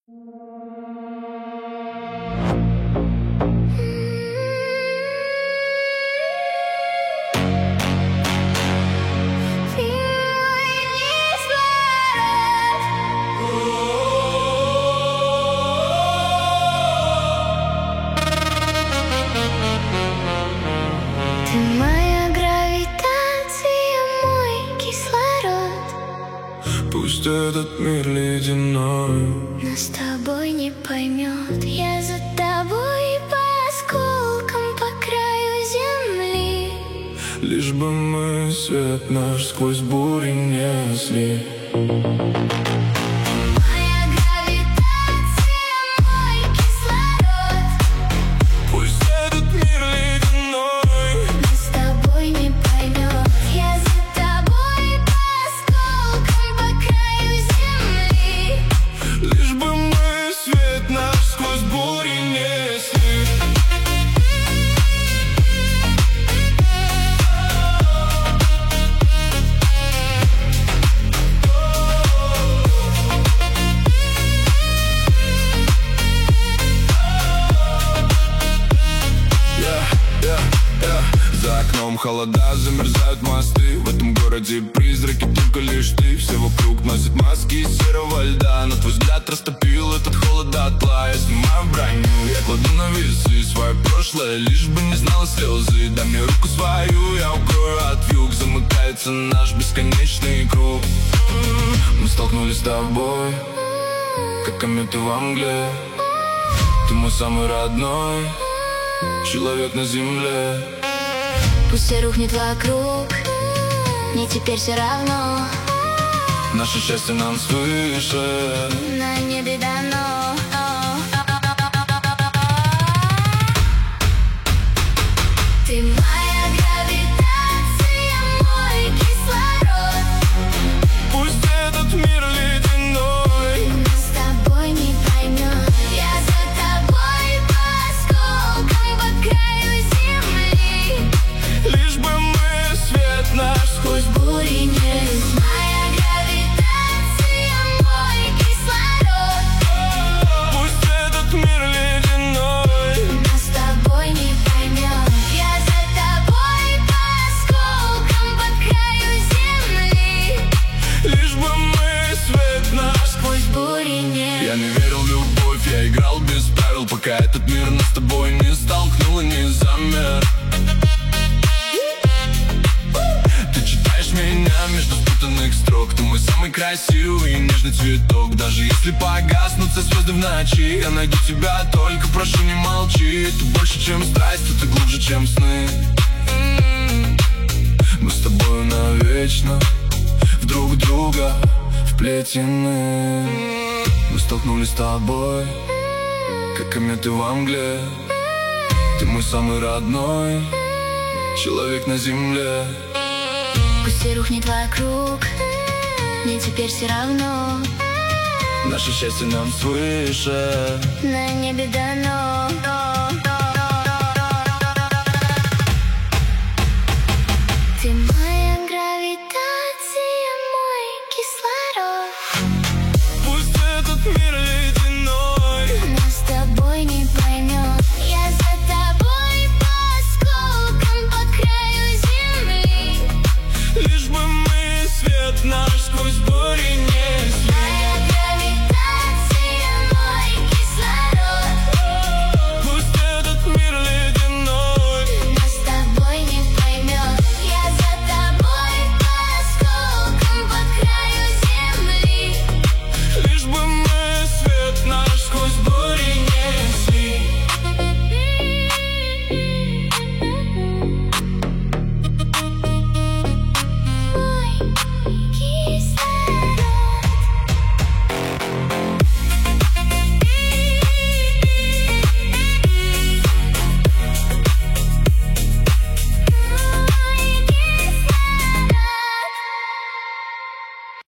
Ты моя гравитация, мой кислород. Пусть этот мир ледяной Нас с тобой не поймет. Я за тобой по осколкам по краю земли. лишь бы мы свет наш сквозь бури несли. Моя гравитация, мой кислород. Пусть этот мир ледяной Нас с тобой не поймет. Я за тобой по осколкам по краю земли. лишь бы мы свет наш сквозь бури несли. За окном холода, замерзают мосты. В этом городе призраки, только лишь ты. Все вокруг носят маски из серого льда. На твой взгляд растопил этот холод дотла. Я снимаю броню, я кладу на весы свое прошлое, лишь бы не знала слезы. Дай мне руку свою, я укрою от вьюг. Замыкается наш бесконечный круг. Мы столкнулись с тобой, как кометы во мгле. Ты мой самый родной человек на земле. Пусть все рухнет вокруг, мне теперь все равно. Наше счастье нам свыше, На небе дано. Ты моя гравитация, мой кислород. пусть этот мир ледяной Нас с тобой не поймет. Я за тобой по осколкам по краю земли. лишь бы мы свет наш сквозь Бури несли. Моя гравитация, мой кислород. пусть этот мир ледяной Нас с тобой не поймет. Я за тобой по осколкам по краю земли. лишь бы мы свет наш. Сквозь бури не. Я не верил в любовь, я играл без правил, пока этот мир нас с тобой не столкнул и не замер. Ты читаешь меня между спутанных строк. Ты мой самый красивый и нежный цветок. Даже если погаснут все звезды в ночи, я найду тебя, только прошу не молчи. Ты больше, чем страсть, ты глубже, чем сны. Мы с тобой навечно в друг друга вплетены. Мы столкнулись с тобой, как кометы во мгле. Ты мой самый родной человек на земле. Пусть все рухнет вокруг, мне теперь все равно. Наше счастье нам свыше. На небе дано.